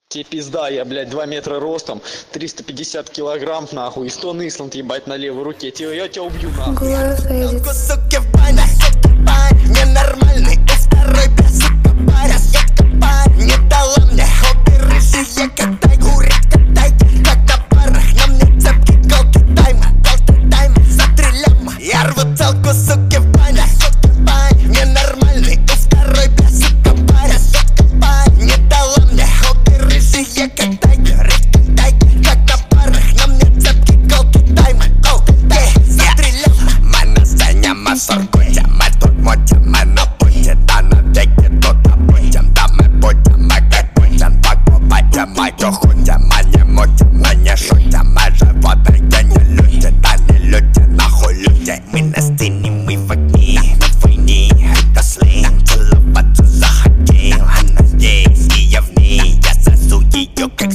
Тебе пизда, я, блядь, 2 метра ростом, 350 килограмм, нахуй, и 100 Исланд, ебать, на левой руке. Я тебя убью, нахуй. Ненормальный, и второй, бля, сука, паря. Не дала мне хобби рыжие, катай, курит, катай. Как на парах, на мне цепки, голки тайма, за 3 ляма. Я рву целку, суки, в баня. Ненормальный, и второй, бля, сука, паря. Не дала мне хобби рыжие, катай, курит, катай. Как на парах, на мне цепки, голки тайма, за 3 ляма. Мене синями соркуттями, тут мутями на путі. Та навіки тут обуттям, та ми будемо кипуттям. Так побачимо, що хуттями, не мутями, не шутями. Животи є не люті, та не люті, нахуй люті. Ми на стіні, ми в окні, на війні, это слінг. Цілувати захотів, а надіюсь, і я в ній. Я сосу її,